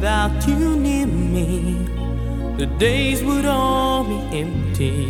without you near me, the days would all be empty.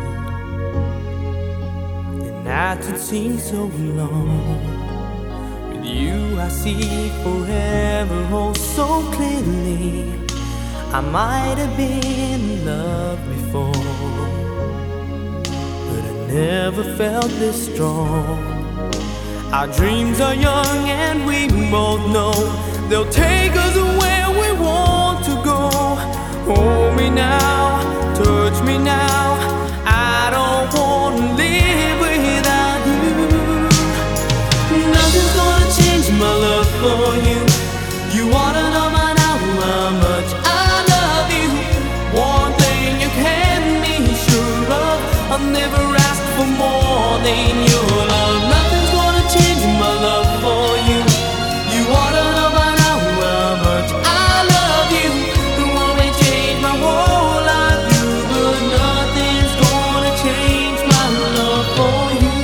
The nights would seem so long. With you I see forever, oh so clearly. I might have been in love before, but I never felt this strong. Our dreams are young and we both know they'll take us where we want to go. Hold me now, touch me now, I don't want to live without you. Nothing's gonna change my love for you. You wanna know by now how much I love you. One thing you can be sure of, I'll never ask for more than your love. Nothing's gonna change my love for you. You wanna know by now how much I love you. It won't change my whole life, but nothing's gonna change my love for you.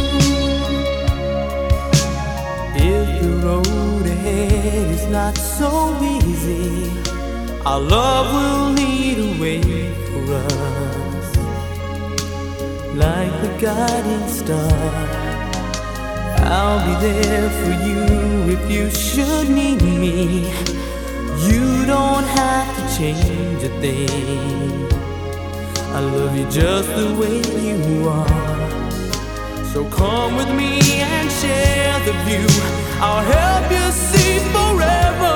If the road ahead is not so easy, our love will lead a way for us, like the guiding star. I'll be there for you if you should need me. You don't have to change a thing. I love you just the way you are. So come with me and share the view. I'll help you see forever.